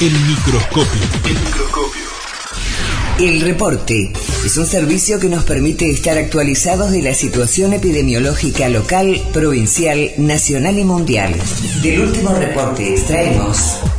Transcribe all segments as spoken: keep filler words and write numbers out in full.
El microscopio. El microscopio. El reporte es un servicio que nos permite estar actualizados de la situación epidemiológica local, provincial, nacional y mundial. Del último reporte extraemos: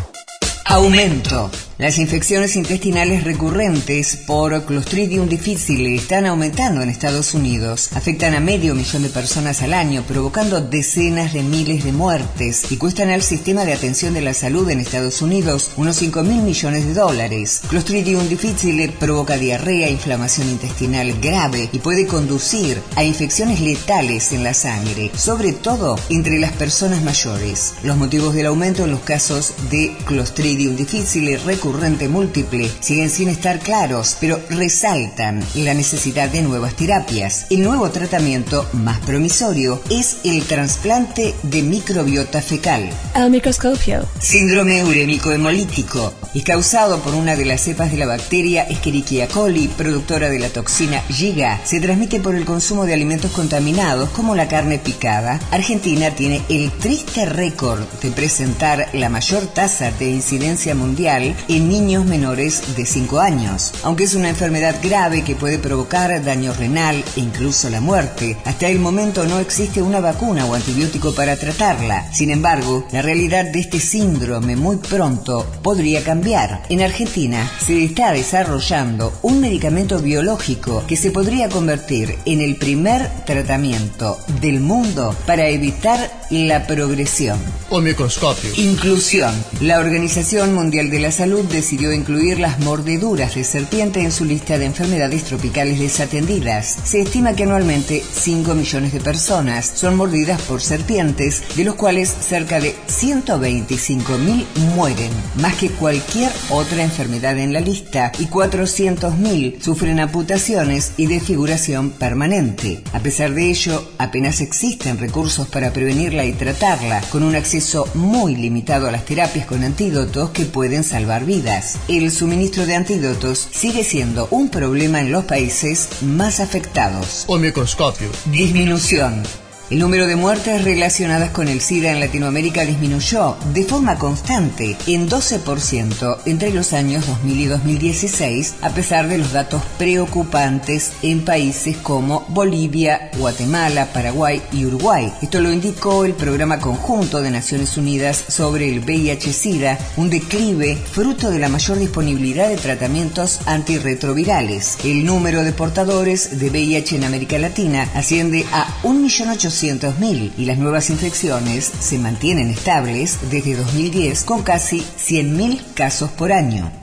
aumento. Las infecciones intestinales recurrentes por Clostridium difficile están aumentando en Estados Unidos. Afectan a medio millón de personas al año, provocando decenas de miles de muertes y cuestan al sistema de atención de la salud en Estados Unidos unos cinco mil millones de dólares. Clostridium difficile provoca diarrea, inflamación intestinal grave y puede conducir a infecciones letales en la sangre, sobre todo entre las personas mayores. Los motivos del aumento en los casos de Clostridium difficile recurrente múltiple siguen sin estar claros, pero resaltan la necesidad de nuevas terapias. El nuevo tratamiento más promisorio es el trasplante de microbiota fecal. El microscopio. Síndrome urémico hemolítico es causado por una de las cepas de la bacteria Escherichia coli, productora de la toxina Giga. Se transmite por el consumo de alimentos contaminados como la carne picada. Argentina tiene el triste récord de presentar la mayor tasa de incidencia mundial en niños menores de cinco años. Aunque es una enfermedad grave que puede provocar daño renal e incluso la muerte, hasta el momento no existe una vacuna o antibiótico para tratarla. Sin embargo, la realidad de este síndrome muy pronto podría cambiar. En Argentina se está desarrollando un medicamento biológico que se podría convertir en el primer tratamiento del mundo para evitar la progresión. O microscopio. Inclusión. La Organización Mundial de la Salud decidió incluir las mordeduras de serpiente en su lista de enfermedades tropicales desatendidas. Se estima que anualmente cinco millones de personas son mordidas por serpientes, de los cuales cerca de ciento veinticinco mil mueren, más que cualquier otra enfermedad en la lista, y cuatrocientos mil sufren amputaciones y desfiguración permanente. A pesar de ello, apenas existen recursos para prevenirla y tratarla, con un acceso muy limitado a las terapias con antídotos que pueden salvar vidas. El suministro de antídotos sigue siendo un problema en los países más afectados. O microscopio. Disminución. El número de muertes relacionadas con el SIDA en Latinoamérica disminuyó de forma constante en doce por ciento entre los años dos mil y dos mil dieciséis, a pesar de los datos preocupantes en países como Bolivia, Guatemala, Paraguay y Uruguay. Esto lo indicó el Programa Conjunto de Naciones Unidas sobre el V I H SIDA, un declive fruto de la mayor disponibilidad de tratamientos antirretrovirales. El número de portadores de V I H en América Latina asciende a un millón ochocientos mil y las nuevas infecciones se mantienen estables desde dos mil diez con casi cien mil casos por año.